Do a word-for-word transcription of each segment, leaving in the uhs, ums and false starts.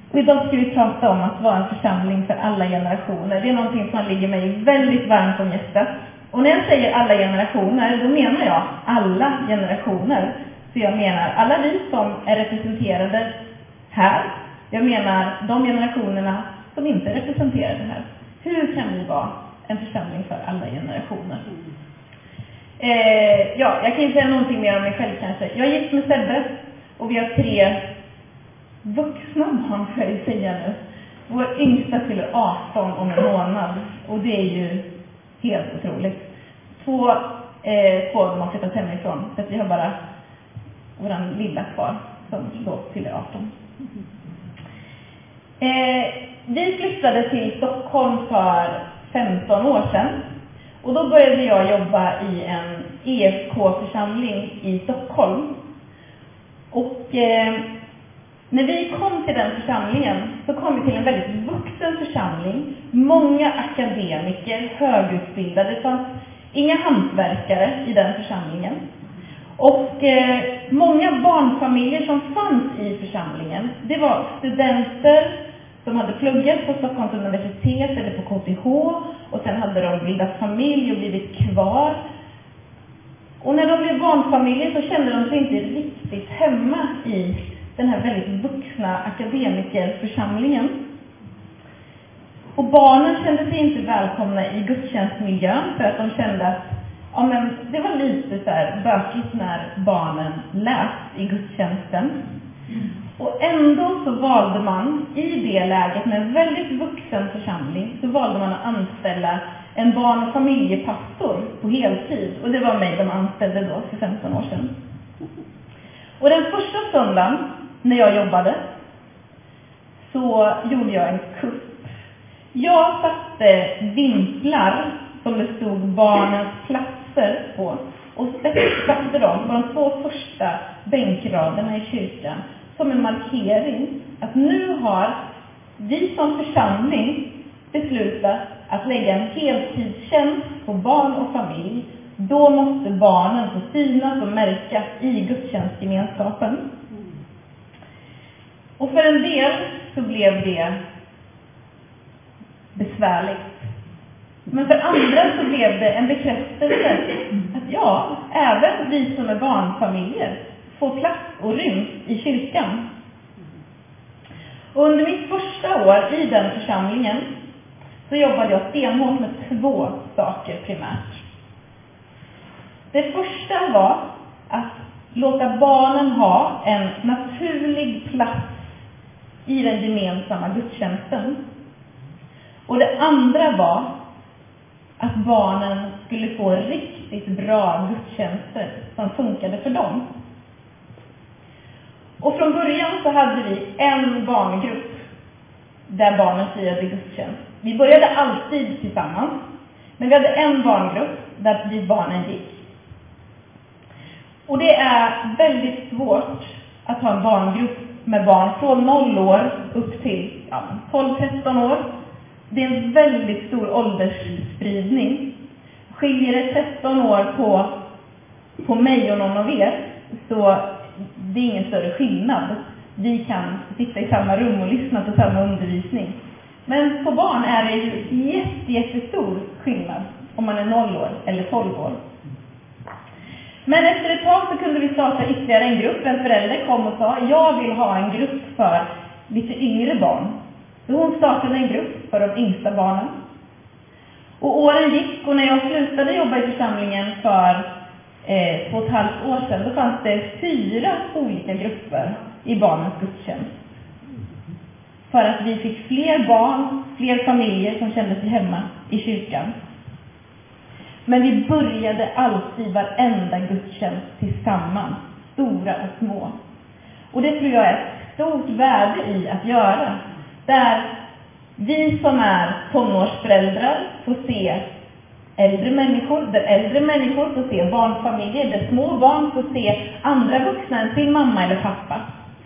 Och idag ska vi prata om att vara en församling för alla generationer. Det är någonting som ligger mig väldigt varmt om hjärtat. Och när jag säger alla generationer, då menar jag alla generationer. Så jag menar alla vi som är representerade här. Jag menar de generationerna som inte är representerade här. Hur kan vi vara en församling för alla generationer? Eh, ja, jag kan inte säga någonting mer om mig själv kanske. Jag är gift med Sebbe och vi har tre vuxna barn, får jag säga nu. Vår yngsta fyller arton om en månad och det är ju helt otroligt. Två, eh, två av dem har flyttat hemifrån så att vi har bara våran lilla kvar som då fyller arton. Eh, vi flyttade till Stockholm för femton år sedan. Och då började jag jobba i en E F K-församling i Stockholm. Och eh, när vi kom till den församlingen så kom vi till en väldigt vuxen församling. Många akademiker, högutbildade. Det fanns inga hantverkare i den församlingen. Och eh, många barnfamiljer som fanns i församlingen, det var studenter som hade pluggat på Stockholms universitet eller på K T H. Och sen hade de bildat familj och blivit kvar. Och när de blev barnfamiljer så kände de sig inte riktigt hemma i den här väldigt vuxna akademikerförsamlingen. Och barnen kände sig inte välkomna i gudstjänstmiljön för att de kände att ja, men det var lite så här bökigt när barnen läst i gudstjänsten. Och ändå så valde man i det läget med en väldigt vuxen församling så valde man att anställa en barn- och familjepastor på heltid. Och det var mig de anställde då för femton år sedan. Och den första söndagen när jag jobbade så gjorde jag en kupp. Jag satte vimplar som det stod barnens platser på och satte dem på de två första bänkraderna i kyrkan som en markering att nu har vi som församling beslutat att lägga en heltidstjänst på barn och familj. Då måste barnen få synas och märkas i gudstjänstgemenskapen. Och för en del så blev det besvärligt. Men för andra så blev det en bekräftelse att ja, även vi som är barnfamiljer får plats och ryms i kyrkan. Och under mitt första år i den församlingen så jobbade jag stenhårt med två saker primärt. Det första var att låta barnen ha en naturlig plats i den gemensamma gudstjänsten. Och det andra var att barnen skulle få riktigt bra gudstjänster som funkade för dem. Och från början så hade vi en barngrupp där barnen firade gudstjänst. Vi började alltid tillsammans, men vi hade en barngrupp där dit barnen gick. Och det är väldigt svårt att ha en barngrupp med barn från noll år upp till ja, tolv tretton år. Det är en väldigt stor åldersspridning. Skiljer det tretton år på, på mig och någon av er så det är ingen större skillnad. Vi kan sitta i samma rum och lyssna på samma undervisning. Men på barn är det ju jätte, jättestor skillnad om man är noll år eller tolv år. Men efter ett tag så kunde vi starta ytterligare en grupp. En förälder kom och sa, jag vill ha en grupp för lite yngre barn. Så hon startade en grupp för de yngsta barnen. Och åren gick och när jag slutade jobba i församlingen för eh, två och ett halvt år sedan, då fanns det fyra olika grupper i barnens gudstjänst. För att vi fick fler barn, fler familjer som kände sig hemma i kyrkan. Men vi började alltid varenda gudstjänst tillsammans, stora och små. Och det tror jag är ett stort värde i att göra. Där vi som är tonårsföräldrar får se äldre människor, där äldre människor får se barnfamiljer, där små barn får se andra vuxna än sin mamma eller pappa.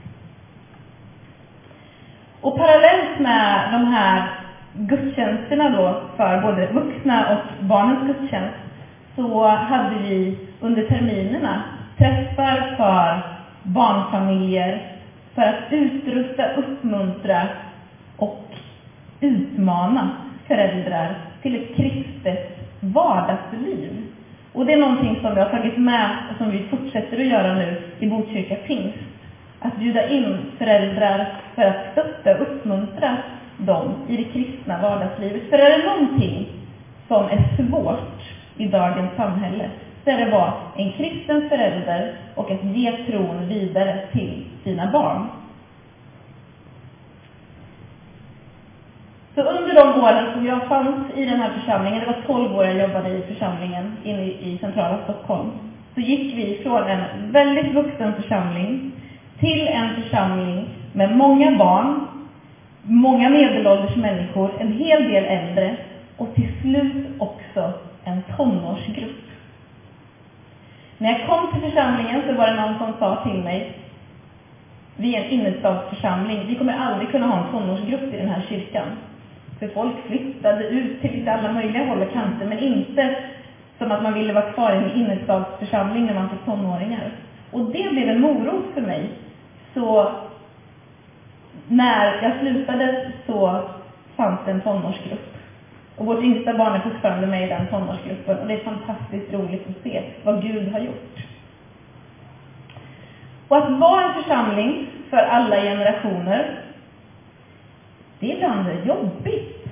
Och parallellt med de här gudstjänsterna då för både vuxna och barnens gudstjänst så hade vi under terminerna träffar för barnfamiljer för att utrusta, uppmuntra och utmana föräldrar till ett kristet vardagsliv. Och det är någonting som vi har tagit med och som vi fortsätter att göra nu i Botkyrka Pingst. Att bjuda in föräldrar för att stötta och uppmuntra dem i det kristna vardagslivet. För är det någonting som är svårt i dagens samhälle, så är det att vara en kristen förälder och att ge tron vidare till sina barn. Så under de åren som jag fanns i den här församlingen, det var tolv år jag jobbade i församlingen inne i centrala Stockholm, så gick vi från en väldigt vuxen församling till en församling med många barn, många medelålders människor, en hel del äldre och till slut också en tonårsgrupp. När jag kom till församlingen så var det någon som sa till mig: vi är en innerstadsförsamling, vi kommer aldrig kunna ha en tonårsgrupp i den här kyrkan. För folk flyttade ut till lite alla möjliga håll och kanter, men inte som att man ville vara kvar i en innerstadsförsamling när man fick tonåringar. Och det blev en morot för mig. Så när jag slutade så fanns det en tonårsgrupp. Och vårt yngsta barn är fortfarande med i den tonårsgruppen. Och det är fantastiskt roligt att se vad Gud har gjort. Och att vara en församling för alla generationer, det är ibland jobbigt.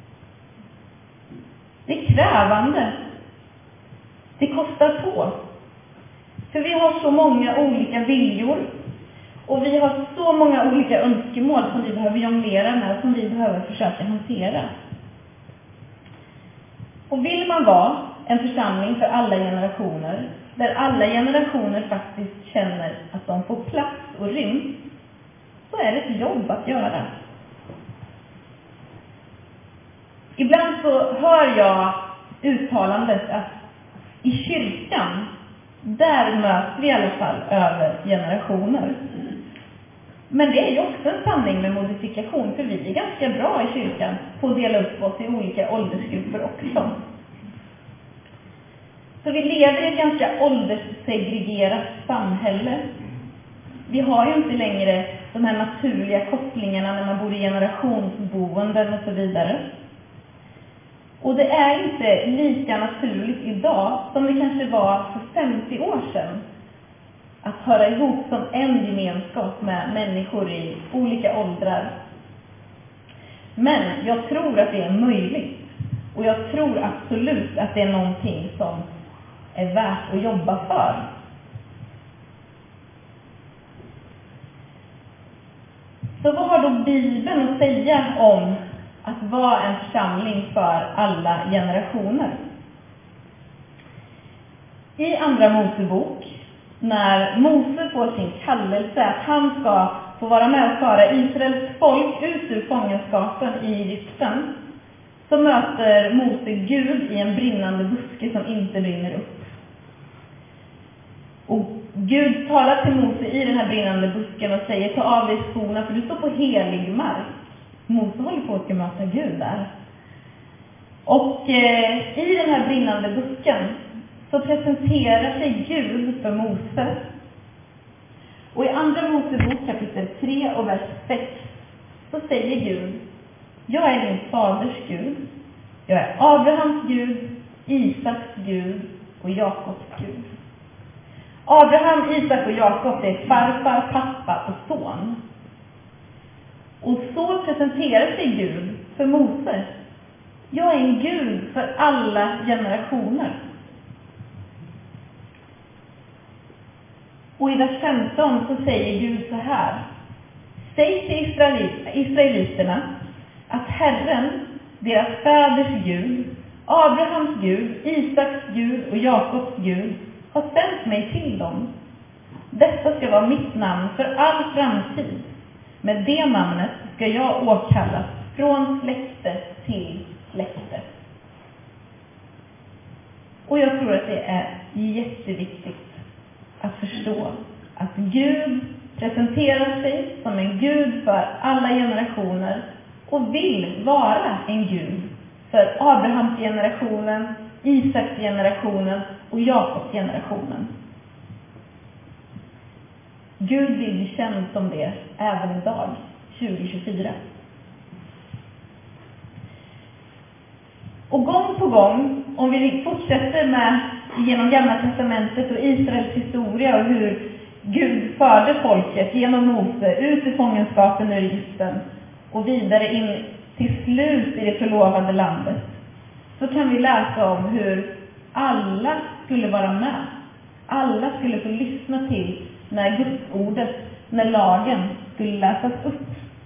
Det är krävande. Det kostar på. För vi har så många olika viljor. Och vi har så många olika önskemål som vi behöver jonglera med, som vi behöver försöka hantera. Och vill man vara en församling för alla generationer, där alla generationer faktiskt känner att de får plats och rymd, så är det ett jobb att göra. Ibland så hör jag uttalandet att i kyrkan, där möts vi i alla fall över generationer. Men det är ju också en sanning med modifikation, för vi är ganska bra i kyrkan på att dela upp oss i olika åldersgrupper också. Så vi lever i ett ganska ålderssegregerat samhälle. Vi har ju inte längre de här naturliga kopplingarna när man bor i generationsboenden och så vidare. Och det är inte lika naturligt idag som det kanske var för femtio år sedan att höra ihop som en gemenskap med människor i olika åldrar. Men jag tror att det är möjligt. Och jag tror absolut att det är någonting som är värt att jobba för. Så vad har då Bibeln att säga om att vara en församling för alla generationer? I Andra Mosebok, när Mose får sin kallelse att han ska få vara med och föra Israels folk ut ur fångenskapen i Egypten, så möter Mose Gud i en brinnande buske som inte brinner upp. Och Gud talar till Mose i den här brinnande busken och säger: ta av dig skorna, för du står på helig mark. Mose håller på att möta Gud där. Och eh, i den här brinnande busken så presenterar sig Gud för Mose. Och i Andra Mosebok kapitel tre och vers sex så säger Gud: jag är din faders Gud. Jag är Abrahams Gud, Isaks Gud och Jakobs Gud. Abraham, Isak och Jakob är farfar, pappa och son. Och så presenterar sig Gud för Mose: jag är en Gud för alla generationer. Och i vers femton så säger Gud så här: säg till israeliterna att Herren, deras fäders Gud, Abrahams Gud, Isaks Gud och Jakobs Gud, har sänt mig till dem. Detta ska vara mitt namn för all framtid. Med det namnet ska jag åkallas från släkte till släkte. Och jag tror att det är jätteviktigt att förstå att Gud presenterar sig som en Gud för alla generationer och vill vara en Gud för Abrahams generationen, Isaks generationen och Jakobs generationen. Gud vill bli känd som det även idag, tjugo tjugofyra. Och gång på gång, om vi fortsätter med genom Gamla testamentet och Israels historia och hur Gud förde folket genom Mose ut i fångenskapen ur Egypten och vidare in till slut i det förlovade landet, så kan vi läsa om hur alla skulle vara med. Alla skulle få lyssna till när Guds ordet, när lagen skulle läsas upp.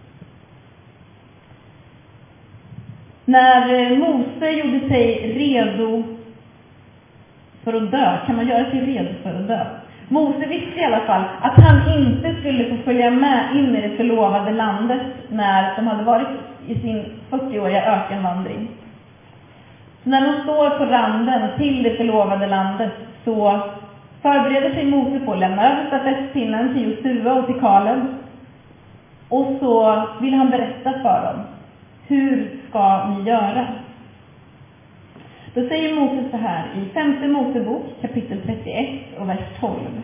När Mose gjorde sig redo för att dö, kan man göra sig redo för att dö? Mose visste i alla fall att han inte skulle få följa med in i det förlovade landet när de hade varit i sin fyrtioåriga ökenvandring. Så när de står på randen till det förlovade landet så förbereder sig Mose på att lämna över stafettpinnen till Josua och till Kaleb. Och så vill han berätta för dem. Hur ska ni göra? Då säger Mose så här i femte Mosebok kapitel trettioett och vers tolv.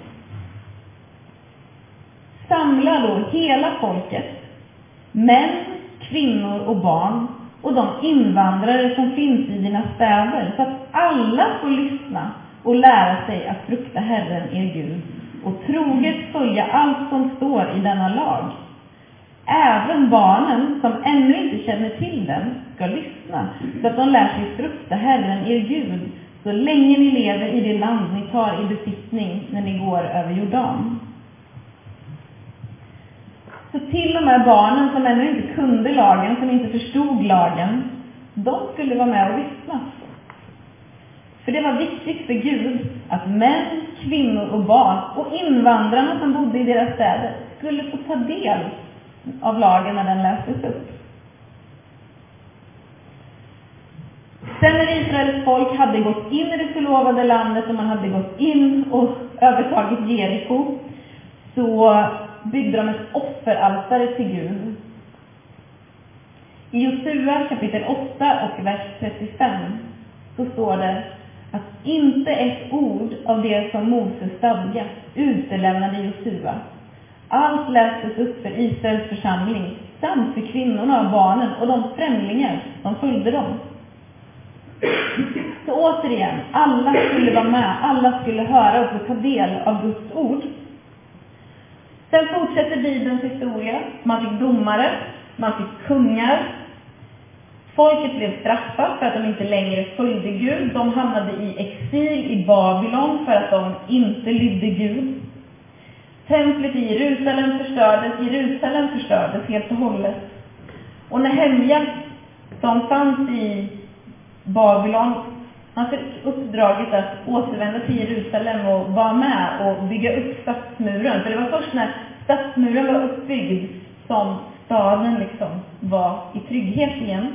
Samla då hela folket, män, kvinnor och barn och de invandrare som finns i dina städer, så att alla får lyssna och lära sig att frukta Herren er Gud och troget följa allt som står i denna lag. Även barnen som ännu inte känner till den ska lyssna, så att de lär sig frukta Herren er Gud så länge ni lever i det land ni tar i besittning när ni går över Jordan. Så till och med barnen som ännu inte kunde lagen, som inte förstod lagen, de skulle vara med och lyssna. För det var viktigt för Gud att män, kvinnor och barn och invandrarna som bodde i deras städer skulle få ta del av lagen när den lästes upp. Sen när Israels folk hade gått in i det förlovade landet och man hade gått in och övertagit Jeriko, så byggde de ett offeraltare till Gud. I Josua kapitel åtta och vers trettiofem så står det att inte ett ord av det som Moses stadgat utelämnade Josua. Allt lästes upp för Israels församling samt för kvinnorna och barnen och de främlingar som följde dem. Så återigen, alla skulle vara med, alla skulle höra och få ta del av Guds ord. Sen fortsätter Bibelns historia. Man fick domare, man fick kungar. Folket blev straffat för att de inte längre följde Gud. De hamnade i exil i Babylon för att de inte lydde Gud. Templet i Jerusalem förstördes. Jerusalem förstördes helt och hållet. Och Nehemja, som fanns i Babylon, han fick uppdraget att återvända till Jerusalem och vara med och bygga upp stadsmuren. För det var först när stadsmuren var uppbyggd som staden liksom var i trygghet igen.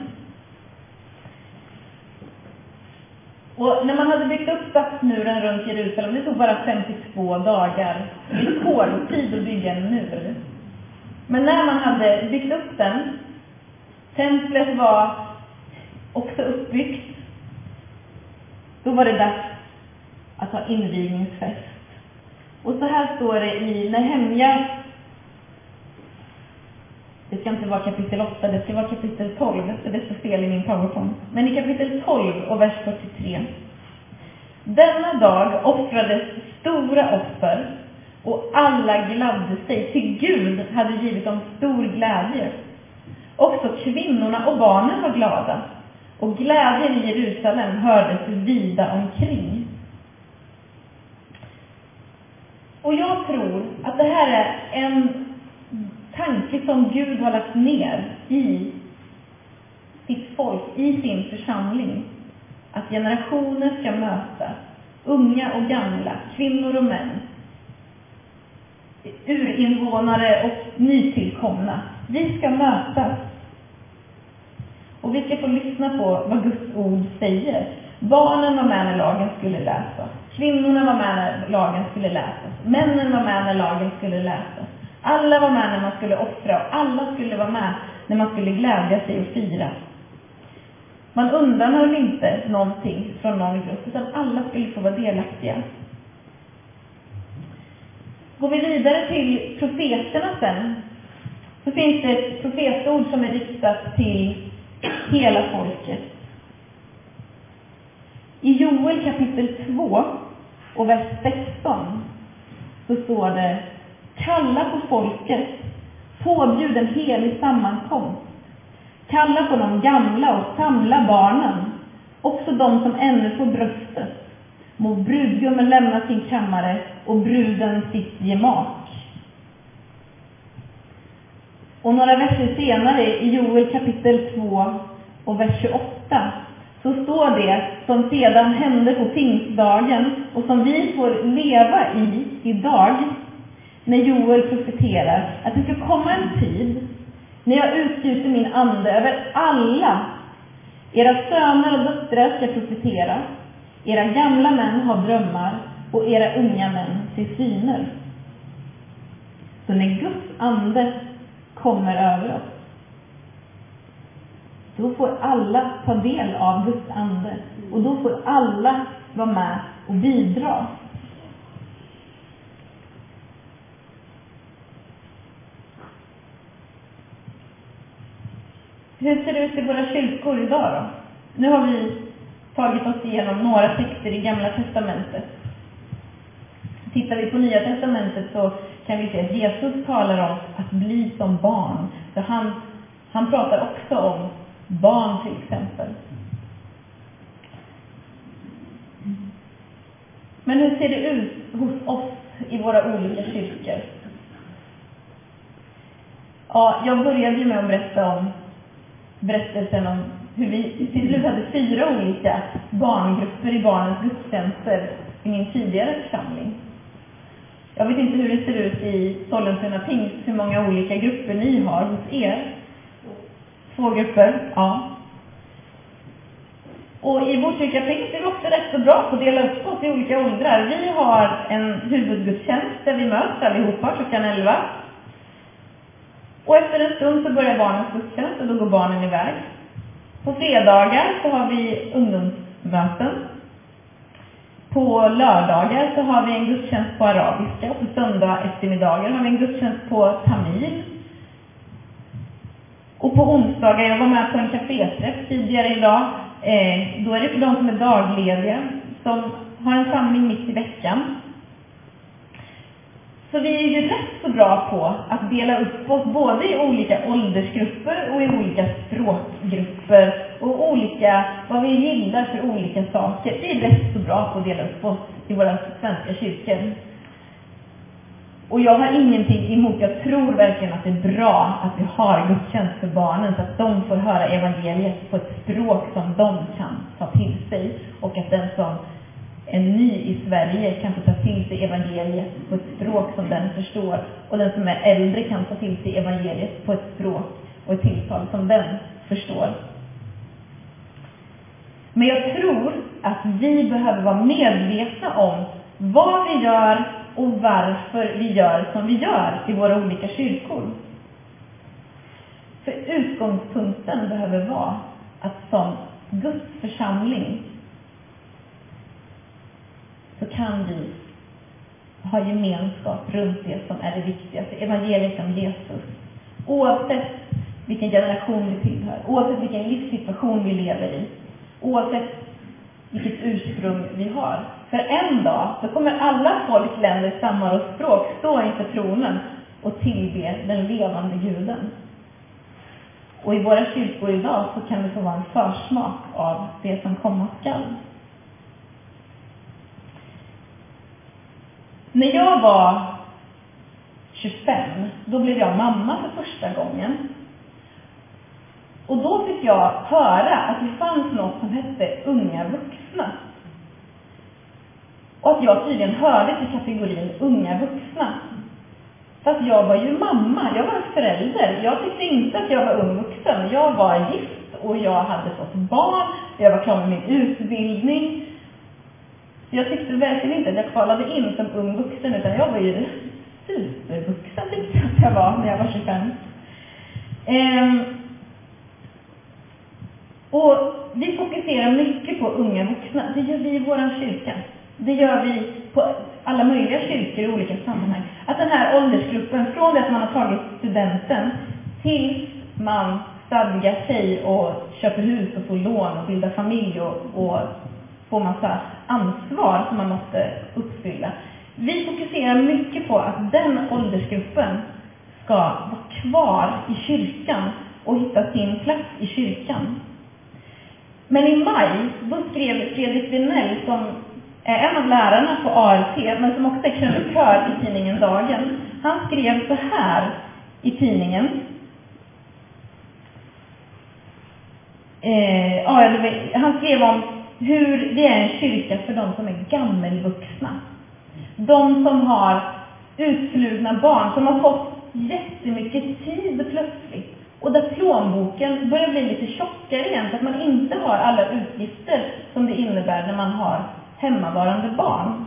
Och när man hade byggt upp stadsmuren runt Jerusalem, det tog bara femtiotvå dagar. Rekordtid att bygga en mur. Men när man hade byggt upp den, templet var också uppbyggt, då var det dags att ha invigningsfest. Och så här står det i Nehemja. Det ska inte vara kapitel åtta, det ska vara kapitel tolv. Så det står fel i min PowerPoint. Men i kapitel tolv och vers fyrtiotre. Denna dag offrades stora offer och alla gladde sig, till Gud hade givit dem stor glädje. Också kvinnorna och barnen var glada. Och glädjen i Jerusalem hördes vida omkring. Och jag tror att det här är en tanke som Gud har lagt ner i sitt folk, i sin församling. Att generationer ska mötas, unga och gamla, kvinnor och män, urinvånare och nytillkomna. Vi ska mötas. Och vi ska få lyssna på vad Guds ord säger. Barnen var med när lagen skulle läsas. Kvinnorna var med när lagen skulle läsas. Männen var med när lagen skulle läsas. Alla var med när man skulle offra. Och alla skulle vara med när man skulle glädja sig och fira. Man undanhöll inte någonting från någon grupp, utan alla skulle få vara delaktiga. Går vi vidare till profeterna sen, så finns det ett profetord som är riktat till hela folket. I Joel kapitel två och vers sexton så står det: kalla på folket, påbjud en helig sammankomst. Kalla på de gamla och samla barnen, också de som ännu får bröstet. Må brudgummen lämna sin kammare och bruden sitt gemak. Och några verser senare i Joel kapitel två och vers tjugoåtta så står det som sedan hände på pingstdagen och som vi får leva i idag, när Joel profeterar att det ska komma en tid när jag utgjuter min ande över alla. Era söner och döttrar ska profetera, era gamla män har drömmar och era unga män ser syner. Så när Guds ande kommer över oss, då får alla ta del av Guds ande. Och då får alla vara med och bidra. Hur ser det ut i våra kyrkor idag då? Nu har vi tagit oss igenom några texter i Gamla testamentet. Tittar vi på Nya testamentet så kan vi se att Jesus talar om att bli som barn. Så han, han pratar också om barn till exempel. Men hur ser det ut hos oss i våra olika kyrkor? Ja, jag började ju med att berätta om berättelsen om hur vi till slut hade fyra olika barngrupper i barnens gudstjänster i min tidigare församling. Jag vet inte hur det ser ut i Sollentuna Pingst, hur många olika grupper ni har hos er. Två grupper, ja. Och i vår kyrka Pingst är vi också rätt så bra på att dela upp oss i olika åldrar. Vi har en huvudgudstjänst där vi möts allihopa klockan elva. Och efter en stund så börjar barnens gudstjänst och då går barnen iväg. På fredagar så har vi ungdomsmöten. På lördagar så har vi en gudstjänst på arabiska och på söndag eftermiddagar har vi en gudstjänst på tamil. Och på onsdagar, jag var med på en kaféträff tidigare idag, eh, då är det för de som är daglediga som har en samling mitt i veckan. Så vi är ju rätt så bra på att dela upp oss både i olika åldersgrupper och i olika språkgrupper och olika, vad vi gillar för olika saker. Vi är rätt så bra på att dela upp oss i våra svenska kyrkor. Och jag har ingenting emot, jag tror verkligen att det är bra att vi har gudstjänst för barnen så att de får höra evangeliet på ett språk som de kan ta till sig och att den som en ny i Sverige kan få ta till sig evangeliet på ett språk som den förstår. Och den som är äldre kan ta till sig evangeliet på ett språk och ett tilltal som den förstår. Men jag tror att vi behöver vara medvetna om vad vi gör och varför vi gör som vi gör i våra olika kyrkor. För utgångspunkten behöver vara att som Guds församling så kan vi ha gemenskap runt det som är det viktigaste, evangeliet om Jesus. Oavsett vilken generation vi tillhör, oavsett vilken livssituation vi lever i, oavsett vilket ursprung vi har. För en dag så kommer alla folk, länder, stammar och språk stå inför tronen och tillbe den levande guden. Och i våra kyrkor idag så kan det få vara en försmak av det som komma skall. När jag var tjugofem, då blev jag mamma för första gången. Och då fick jag höra att det fanns något som hette unga vuxna. Och att jag tydligen hörde till kategorin unga vuxna. Fast jag var ju mamma, jag var förälder. Jag tyckte inte att jag var ung vuxen. Jag var gift och jag hade fått barn. Jag var klar med min utbildning. Jag tyckte verkligen inte att jag kvalade in som ung vuxen, utan jag var ju supervuxen tyckte jag att jag var när jag var tjugofem. Ehm, och vi fokuserar mycket på unga vuxna. Det gör vi i vår kyrka. Det gör vi på alla möjliga kyrkor i olika sammanhang. Att den här åldersgruppen, från det att man har tagit studenten tills man stadgar sig och köper hus och får lån och bildar familj och, och får massa ansvar som man måste uppfylla. Vi fokuserar mycket på att den åldersgruppen ska vara kvar i kyrkan och hitta sin plats i kyrkan. Men i maj, då skrev Fredrik Vinell, som är en av lärarna på A L T, men som också är krönikör i tidningen Dagen. Han skrev så här i tidningen. Eh, han skrev om hur det är en kyrka för de som är gammelvuxna. De som har utflugna barn, som har fått jättemycket tid plötsligt. Och där plånboken börjar bli lite tjockare igen, så att man inte har alla utgifter som det innebär när man har hemmavarande barn.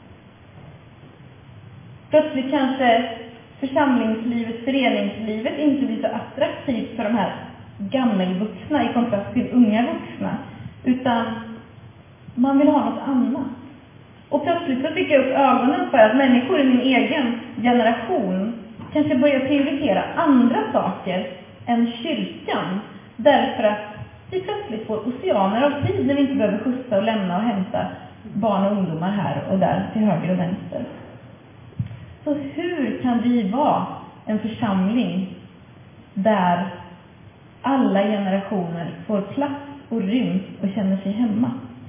Plötsligt kanske församlingslivet, föreningslivet inte blir så attraktivt för de här gammelvuxna i kontrast till unga vuxna. Utan man vill ha något annat. Och plötsligt så fick jag upp ögonen för att människor i min egen generation kanske börjar prioritera andra saker än kyrkan. Därför att vi plötsligt får oceaner av tid när vi inte behöver skjutsa och lämna och hämta barn och ungdomar här och där till höger och vänster. Så hur kan vi vara en församling där alla generationer får plats och ryms och känner sig hemma?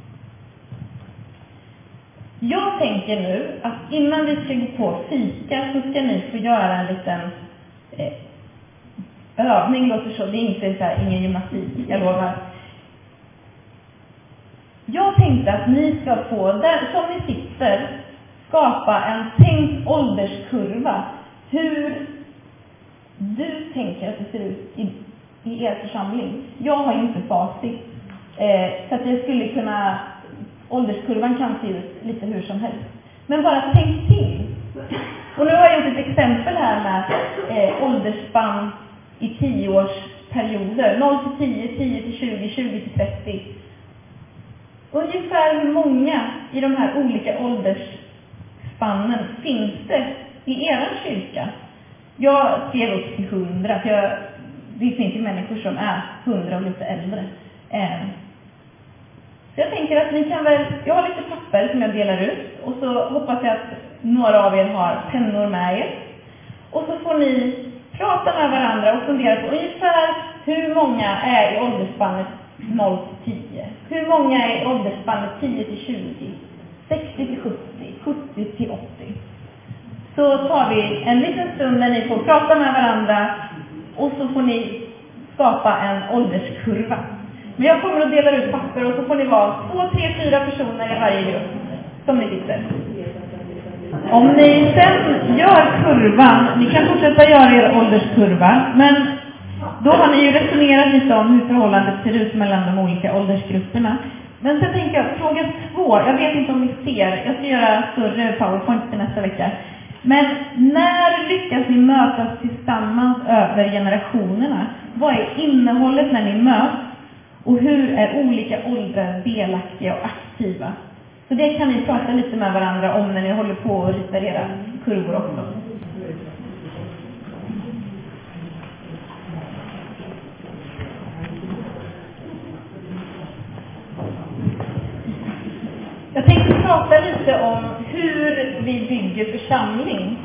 Jag tänker nu att innan vi ska gå på fika så ska ni få göra en liten eh, övning. Låter så, det är inte så här, ingen gymnastik, jag lovar. Jag tänkte att ni ska få, där som ni sitter, skapa en tänkt ålderskurva. Hur du tänker att det ser ut i, i er församling. Jag har inte facit. Eh, så att jag skulle kunna... Ålderskurvan kan se ut lite hur som helst. Men bara tänk till. Och nu har jag gjort ett exempel här med eh, åldersspann i tioårsperioder. noll till tio, tio till tjugo, tjugo till trettio. Ungefär hur många i de här olika åldersspannen finns det i er kyrka? Jag skrev upp till hundra. För jag, det finns ju människor som är hundra och lite äldre. Eh, Så jag tänker att ni kan väl, jag har lite papper som jag delar ut. Och så hoppas jag att några av er har pennor med er. Och så får ni prata med varandra och fundera på ungefär hur många är i åldersspannet noll till tio. Hur många är i åldersspannet tio till tjugo, sextio till sjuttio, sjuttio till åttio. Så tar vi en liten stund när ni får prata med varandra. Och så får ni skapa en ålderskurva. Men jag kommer att dela ut papper och så får ni vara två, tre, fyra personer i varje grupp som ni sitter. Om ni sen gör kurvan, ni kan fortsätta göra er ålderskurva, men då har ni ju resonerat lite om hur förhållandet ser ut mellan de olika åldersgrupperna. Men sen tänker jag, fråga två, jag vet inte om ni ser, jag ska göra större powerpoint till nästa vecka. Men när lyckas ni mötas tillsammans över generationerna? Vad är innehållet när ni möts? Och hur är olika åldrar delaktiga och aktiva? Så det kan ni prata lite med varandra om när ni håller på och ritar era kurvor också. Jag tänkte prata lite om hur vi bygger församling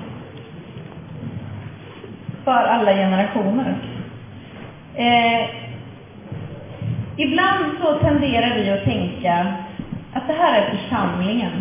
för alla generationer. Eh, Ibland så tenderar vi att tänka att det här är församlingen.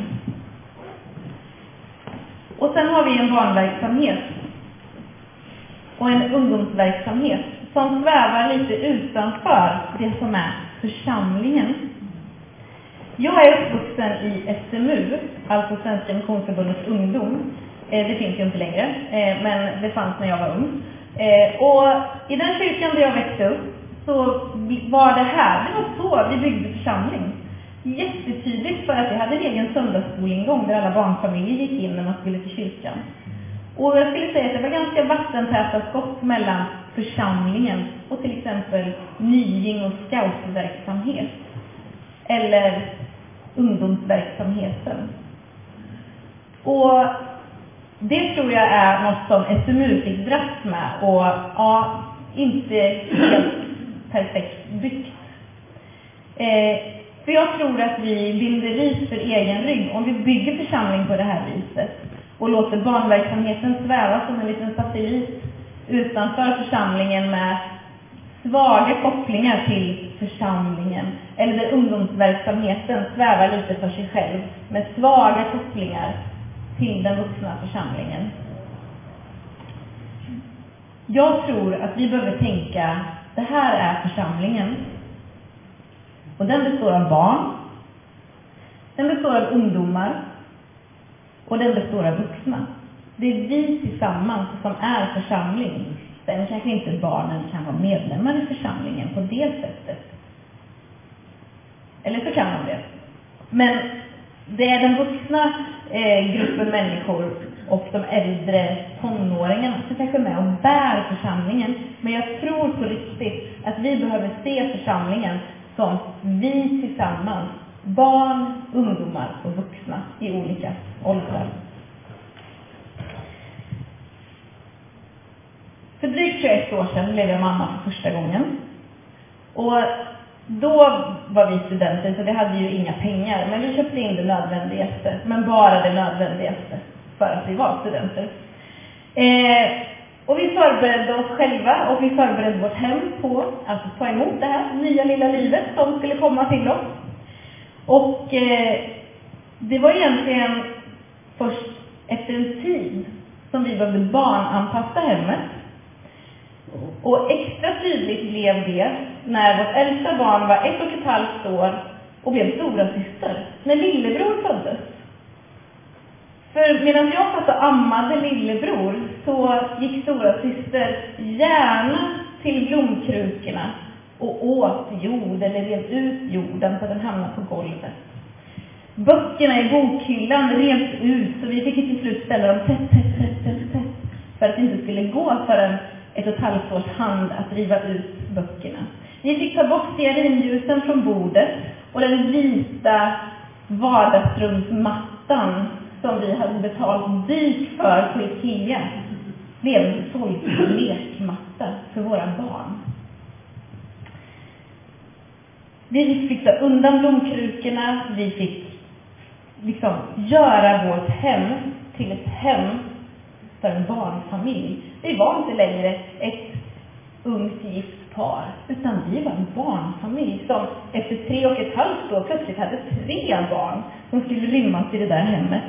Och sen har vi en barnverksamhet och en ungdomsverksamhet som svävar lite utanför det som är församlingen. Jag är uppvuxen i S M U, alltså Svenska Missionsförbundets ungdom. Det finns ju inte längre, men det fanns när jag var ung. Och i den kyrkan där jag växte upp så var det här, det var så vi byggde församling. Jättetydligt, för att vi hade en egen söndagsskolingång där alla barnfamiljer gick in när man skulle till kyrkan. Och jag skulle säga att det var ganska vattentäta skott mellan församlingen och till exempel nying- och scoutverksamhet. Eller ungdomsverksamheten. Och det tror jag är något som S M U fick dras med och ja, inte helt perfekt byggt. Eh, för jag tror att vi binder ris för egen rygg om vi bygger församling på det här viset och låter barnverksamheten sväva som en liten satellit utanför församlingen med svaga kopplingar till församlingen, eller där ungdomsverksamheten svävar lite för sig själv med svaga kopplingar till den vuxna församlingen. Jag tror att vi behöver tänka, det här är församlingen. Och den består av barn, den består av ungdomar och den består av vuxna. Det är vi tillsammans som är församling. Sen kanske inte barnen kan vara medlemmar i församlingen på det sättet. Eller så kan de det. Men det är den vuxna eh, gruppen människor och de äldre tonåringarna som kanske är med och bär församlingen. Men jag tror på riktigt att vi behöver se församlingen som vi tillsammans. Barn, ungdomar och vuxna i olika åldrar. För drygt tjugoett år sedan blev jag mamma för första gången. Och då var vi studenter så vi hade ju inga pengar. Men vi köpte in det nödvändigaste. Men bara det nödvändigaste för att vi var studenter. Eh, och vi förberedde oss själva och vi förberedde vårt hem på att ta emot det här nya lilla livet som skulle komma till oss. Och eh, det var egentligen först efter en tid som vi behövde barnanpassa hemmet. Och extra tydligt blev det när vårt äldsta barn var ett och ett halvt år och blev stora syster när lillebror föddes. För medan jag satt och ammade lillebror så gick stora syster gärna till blomkrukorna och åt jord eller rev ut jorden så den hamnade på golvet. Böckerna i bokhyllan revs ut så vi fick till slut ställa dem tätt, tätt, tätt, tätt, tätt för att det inte skulle gå för en ett och ett halvt års hand att riva ut böckerna. Vi fick ta bort stearinljusen från bordet och den vita vardagsrumsmattan som vi hade betalt dyrt för på Ikea blev en såld lekmatta för våra barn. Vi fick fixa undan blomkrukorna, vi fick liksom göra vårt hem till ett hem för en barnfamilj. Vi var inte längre ett ungt gift par, utan vi var en barnfamilj som efter tre och ett halvt år plötsligt hade tre barn som skulle rymmas i det där hemmet.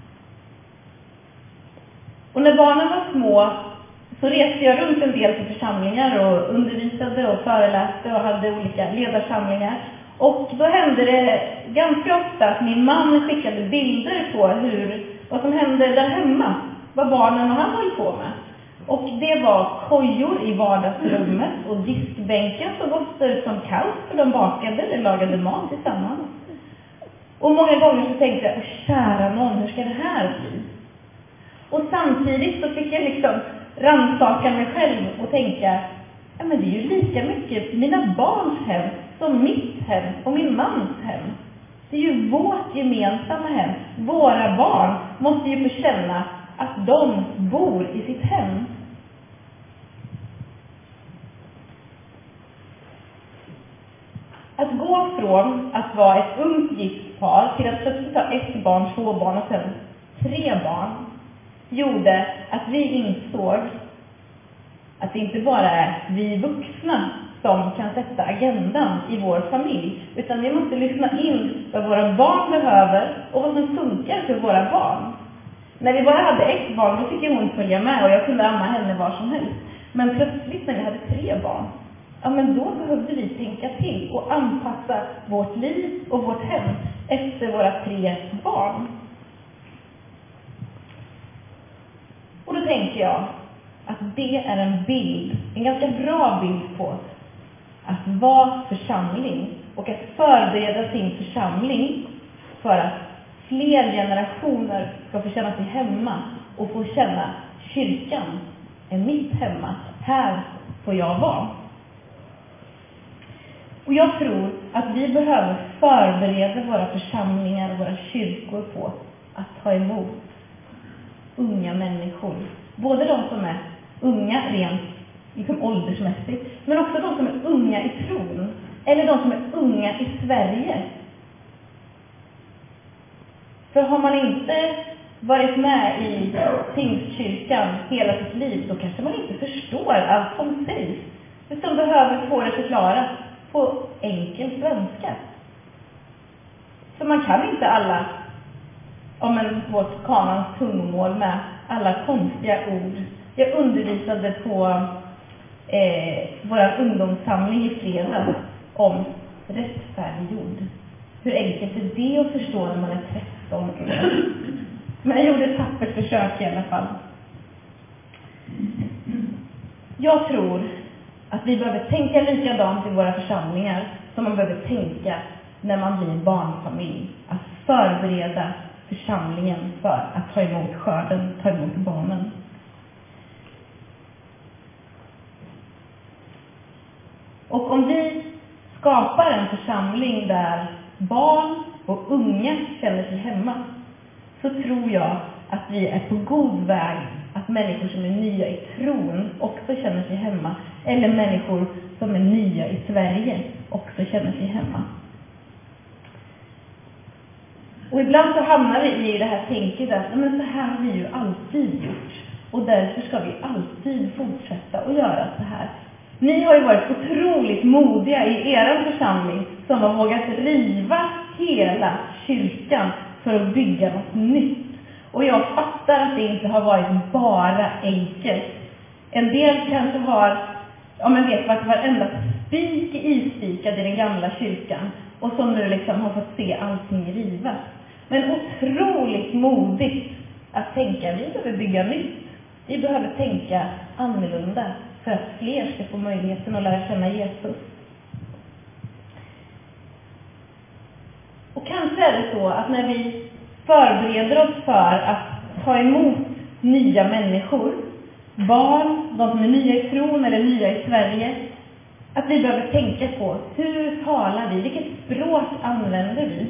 Och när barnen var små så reste jag runt en del till församlingar och undervisade och föreläste och hade olika ledarsamlingar. Och då hände det ganska ofta att min man skickade bilder på hur, vad som hände där hemma. Vad barnen och han höll på med. Och det var kojor i vardagsrummet och diskbänken som ofta ut som kaos för de bakade eller lagade mat tillsammans. Och många gånger så tänkte jag, kära någon, hur ska det här bli? Och samtidigt så fick jag liksom rannsaka mig själv och tänka, ja men det är ju lika mycket mina barns hem som mitt hem och min mans hem. Det är ju vårt gemensamma hem. Våra barn måste ju få känna att de bor i sitt hem. Att gå från att vara ett ungt gift par till att plötsligt ha ett barn, två barn och sen tre barn gjorde att vi insåg att det inte bara är vi vuxna som kan sätta agendan i vår familj, utan vi måste lyssna in vad våra barn behöver och vad som funkar för våra barn. När vi bara hade ett barn, då fick hon följa med och jag kunde amma henne var som helst. Men plötsligt när vi hade tre barn, ja men då behövde vi tänka till och anpassa vårt liv och vårt hem efter våra tre barn. Och då tänker jag att det är en bild, en ganska bra bild på att vara församling och att förbereda sin församling för att fler generationer ska få känna sig hemma och få känna kyrkan är mitt hemma. Här får jag vara. Och jag tror att vi behöver förbereda våra församlingar och våra kyrkor på att ta emot unga människor. Både de som är unga rent liksom åldersmässigt, men också de som är unga i tron. Eller de som är unga i Sverige. För har man inte varit med i Pingstkyrkan hela sitt liv, då kanske man inte förstår allt som sägs. Utan behöver få det förklarat på enkel svenska. Så man kan inte alla, om en vårt kanans tungomål med alla konstiga ord. Jag undervisade på eh, vår ungdomssamling i fredag om rättfärdiggjord. Hur enkelt är det att förstå när man är tretton år? Men jag gjorde ett tappert försök i alla fall. Jag tror att vi behöver tänka likadant i våra församlingar som man behöver tänka när man blir barnfamilj. Att förbereda församlingen för att ta emot skörden, ta emot barnen. Och om vi skapar en församling där barn och unga känner sig hemma, så tror jag att vi är på god väg att människor som är nya i tron också känner sig hemma. Eller människor som är nya i Sverige också känner sig hemma. Och ibland så hamnar vi i det här tänket att men så här har vi ju alltid gjort. Och därför ska vi alltid fortsätta att göra så här. Ni har ju varit otroligt modiga i er församling som har vågat riva hela kyrkan för att bygga något nytt. Och jag fattar att det inte har varit bara enkelt. En del kanske har, ja men vet varit varenda spik ispikad i den gamla kyrkan. Och som nu liksom har fått se allting rivas. Men otroligt modigt att tänka, vi behöver bygga nytt. Vi behöver tänka annorlunda för att fler ska få möjligheten att lära känna Jesus. Och kanske är det så att när vi förbereder oss för att ta emot nya människor, barn, de som är nya i tron eller nya i Sverige, att vi behöver tänka på hur talar vi, vilket språk använder vi.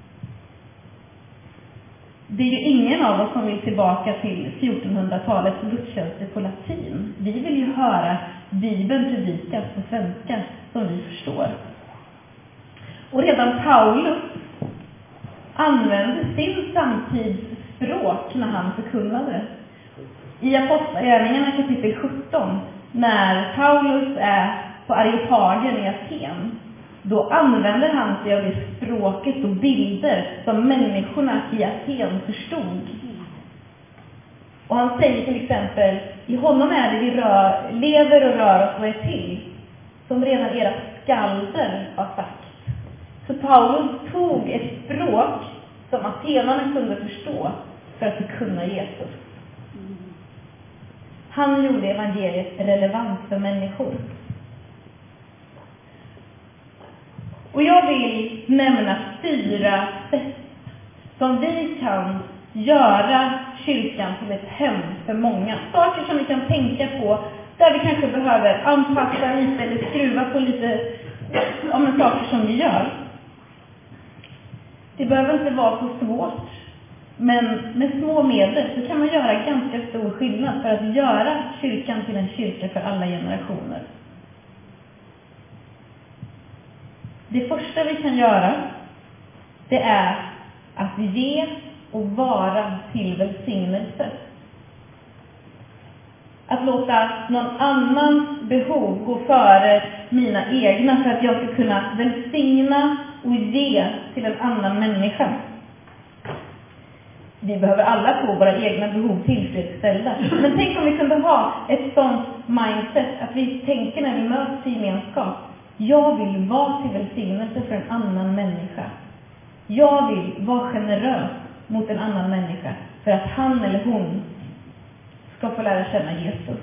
Det är ju ingen av oss som vill tillbaka till fjortonhundratalets gudstjänster på latin. Vi vill ju höra Bibeln predikas på svenska som vi förstår. Och redan Paulus använde sin samtidsspråk när han förkunnade. I Apostlagärningarna kapitel sjutton, när Paulus är på Areopagen i Aten, då använder han sig av det språket och bilder som människorna i Aten förstod. Och han säger till exempel, i honom är det vi rör, lever och rör oss och är till, som redan era skalder har sagt. Så Paulus tog ett språk som atenarna kunde förstå för att kunna Jesus. Han gjorde evangeliet relevant för människor. Och jag vill nämna fyra sätt som vi kan göra kyrkan till ett hem för många. Saker som vi kan tänka på, där vi kanske behöver anpassa lite eller skruva på lite om en saker som vi gör. Det behöver inte vara så svårt, men med små medel så kan man göra ganska stor skillnad för att göra kyrkan till en kyrka för alla generationer. Det första vi kan göra, det är att ge och vara till välsignelse. Att låta någon annans behov gå före mina egna för att jag ska kunna välsigna och ge till en annan människa. Vi behöver alla få våra egna behov tillfredsställda. Men tänk om vi kunde ha ett sånt mindset att vi tänker när vi möts i gemenskap. Jag vill vara till välsignelse för en annan människa. Jag vill vara generös mot en annan människa för att han eller hon ska få lära känna Jesus.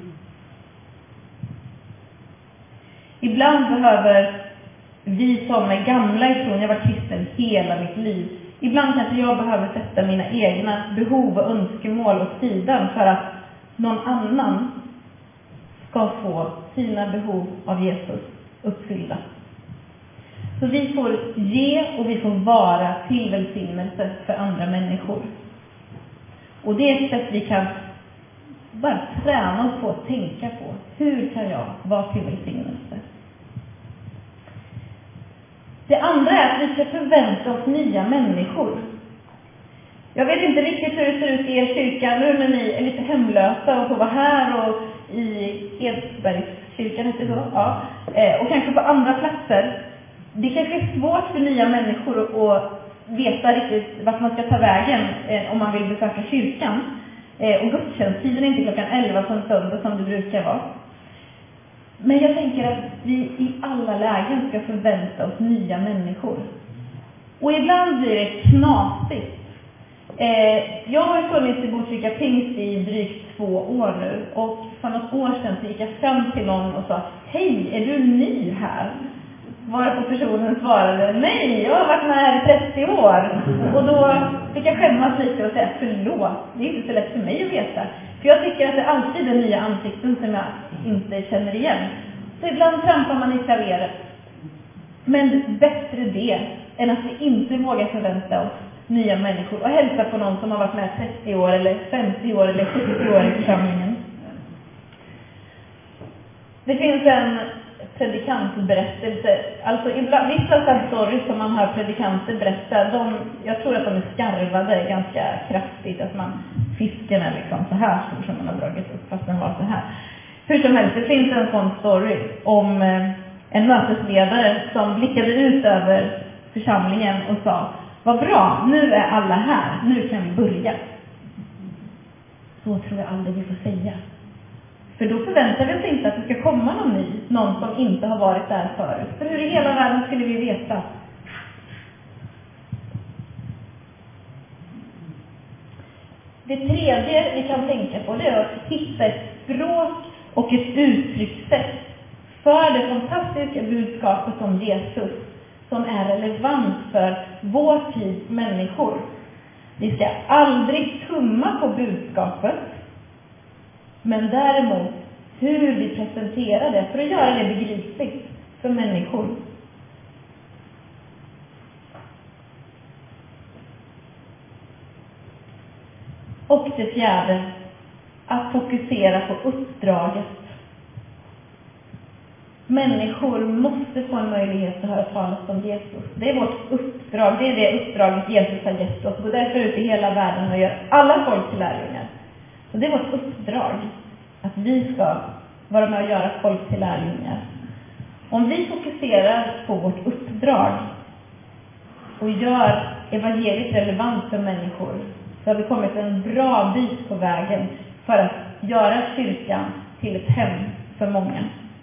Ibland behöver vi som är gamla i tron, jag har varit kristen hela mitt liv. Ibland kanske jag behöver sätta mina egna behov och önskemål åt sidan för att någon annan ska få sina behov av Jesus uppfyllda. Så vi får ge och vi får vara till välsignelse för andra människor. Och det är ett sätt vi kan bara träna oss på att tänka på. Hur kan jag vara till välsignelse? Det andra är att vi ska förvänta oss nya människor. Jag vet inte riktigt hur det ser ut i er kyrka nu när ni är lite hemlösa och får vara här och i Edsbergskyrkan, heter det så? Ja. Och kanske på andra platser. Det kanske är svårt för nya människor att veta riktigt vart man ska ta vägen om man vill besöka kyrkan. Och gudstjänsttiden är inte klockan elva på en söndag som det brukar vara. Men jag tänker att vi i alla lägen ska förvänta oss nya människor. Och ibland blir det knasigt. Eh, jag har funnits i Botkyrka Pingst i drygt två år nu. Och för något år sedan så gick jag fram till någon och sa: hej, är du ny här? Varpå personen svarade: nej, jag har varit med här i trettio år. Och då fick jag skämmas lite och säga: förlåt, det är inte så lätt för mig att veta. För jag tycker att det alltid är nya ansikten som jag inte känner igen. Så ibland trampar man i klaveret. Men bättre det än att vi inte vågar förvänta oss nya människor och hälsa på någon som har varit med trettio år eller femtio år eller sjuttio år i församlingen. Det finns en predikantberättelse. Alltså ibland, vissa stories som man hör predikanter berätta, de, jag tror att de är skarvade ganska kraftigt. Att man, fisken är liksom så här stor som man har dragit upp fast den var så här. Hur som helst, det finns en sån story om eh, en mötesledare som blickade ut över församlingen och sa: vad bra, nu är alla här, nu kan vi börja. Så tror jag aldrig vi får säga. För då förväntar vi oss inte att det ska komma någon ny, någon som inte har varit där förut. För hur i hela världen skulle vi veta? Det tredje vi kan tänka på, det är att hitta ett språk och ett uttryckssätt för det fantastiska budskapet om Jesus som är relevant för vår tids människor. Vi ska aldrig tumma på budskapet, men däremot hur vi presenterar det för att göra det begripligt för människor. Och det fjärde, att fokusera på uppdraget. Människor måste få en möjlighet att höra talas om Jesus. Det är vårt uppdrag, det är det uppdraget Jesus har gett oss. Gå därför ut i hela världen och gör alla folk till lärjungar. Så det är vårt uppdrag, att vi ska vara med och göra folk till lärjungar. Om vi fokuserar på vårt uppdrag och gör evangeliet relevant för människor, så har vi kommit en bra bit på vägen för att göra kyrkan till ett hem för många.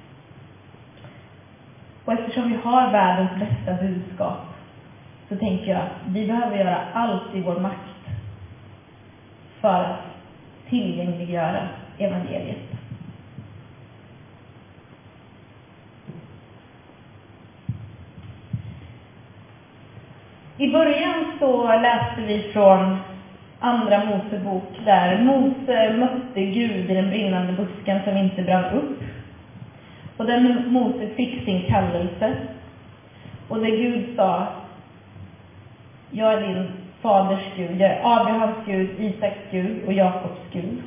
Och eftersom vi har världens bästa budskap, så tänker jag att vi behöver göra allt i vår makt för att tillgängliggöra evangeliet. I början så läste vi från Andra Mosebok, där Mose mötte Gud i den brinnande busken som inte brann upp. Och där Mose fick sin kallelse. Och där Gud sa: jag är din faders Gud, jag är Abrahams Gud, Isaks Gud och Jakobs Gud.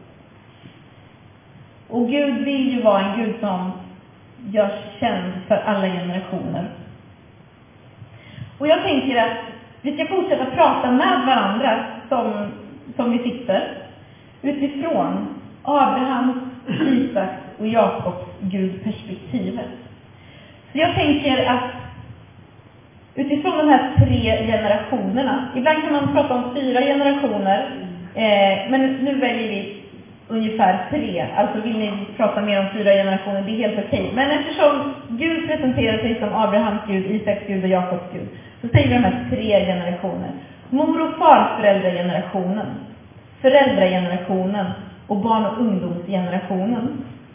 Och Gud vill ju vara en Gud som görs känd för alla generationer. Och jag tänker att vi ska fortsätta prata med varandra som, som vi sitter, utifrån Abrahams, Isaks och Jakobs Gud-perspektivet. Så jag tänker att utifrån de här tre generationerna, ibland kan man prata om fyra generationer, eh, men nu väljer vi ungefär tre. Alltså vill ni prata mer om fyra generationer, det är helt okej. Men eftersom Gud presenterar sig som Abrahams Gud, Isaks Gud och Jakobs Gud, så säger vi de här tre generationer. Mor- och farföräldragenerationen, föräldragenerationen och barn- och ungdomsgenerationen.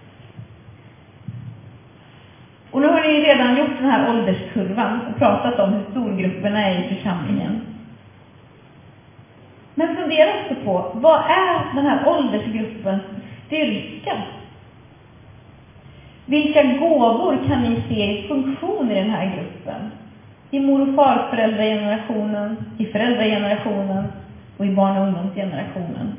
Och nu har ni redan gjort den här ålderskurvan och pratat om hur storgrupperna är i församlingen. Men fundera också på, vad är den här åldersgruppens styrka? Vilka gåvor kan ni se i funktion i den här gruppen? I mor- och farföräldragenerationen, i föräldragenerationen och i barn- och ungdomsgenerationen.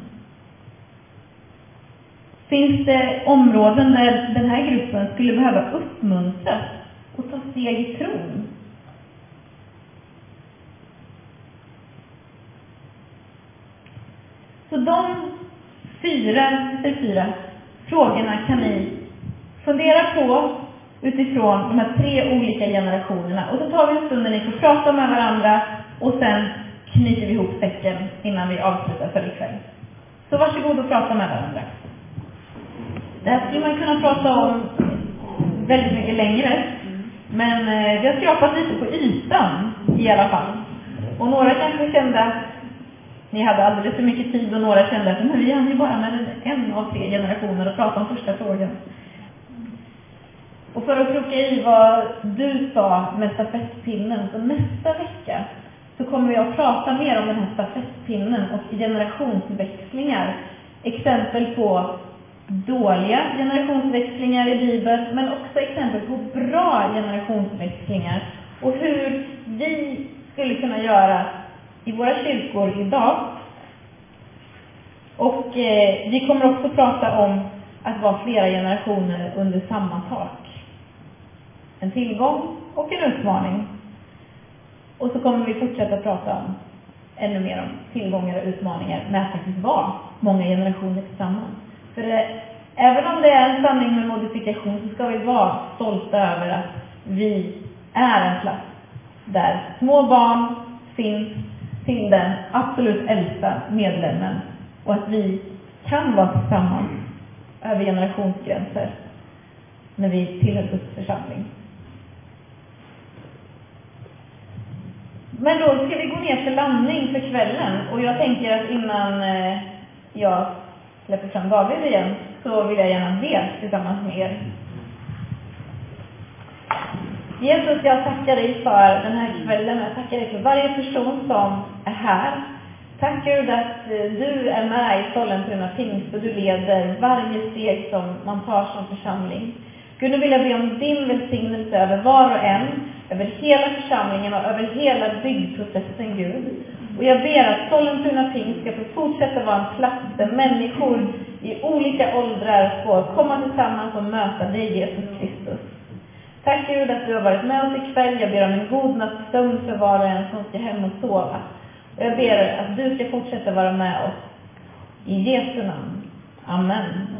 Finns det områden där den här gruppen skulle behöva uppmuntras och ta steg i tron? Så de fyra, fyra frågorna kan ni fundera på utifrån de här tre olika generationerna. Och så tar vi en stund när ni får prata med varandra och sen knyter vi ihop säcken innan vi avslutar för ikväll. Så varsågod och prata med varandra. Det här skulle man kunna prata om väldigt mycket längre. Men eh, vi har skrapat lite på ytan i alla fall. Och några kanske kände att ni hade alldeles för mycket tid och några kände att men vi hann ju bara med en av tre generationer och prata om första frågan. Och för att kroka i vad du sa med stafettpinnen, så nästa vecka så kommer jag att prata mer om den här stafettpinnen och generationsväxlingar. Exempel på dåliga generationsväxlingar i Bibeln, men också exempel på bra generationsväxlingar. Och hur vi skulle kunna göra i våra kyrkor idag. Och eh, vi kommer också prata om att vara flera generationer under samma tak. En tillgång och en utmaning. Och så kommer vi fortsätta prata om ännu mer om tillgångar och utmaningar med att faktiskt vara många generationer tillsammans. För det, även om det är en sanning med modifikation så ska vi vara stolta över att vi är en plats där små barn finns till den absolut äldsta medlemmen och att vi kan vara tillsammans över generationsgränser när vi tillhör Guds församling. Men då ska vi gå ner till landning för kvällen och jag tänker att innan jag släpper fram David igen så vill jag gärna be tillsammans med er. Jesus, jag tackar dig för den här kvällen. Jag tackar dig för varje person som är här. Tack Gud att du är med i Sollentuna Pingst och du leder varje steg som man tar som församling. Gud, nu vill jag be om din välsignelse över var och en, över hela församlingen och över hela byggprocessen, Gud. Och jag ber att Sollentuna Pingst ska få fortsätta vara en plats där människor i olika åldrar får komma tillsammans och möta dig, Jesus Kristus. Tack Gud att du har varit med oss ikväll. Jag ber om en god nattsömn för var och en som ska hem och sova. Och jag ber att du ska fortsätta vara med oss. I Jesu namn. Amen.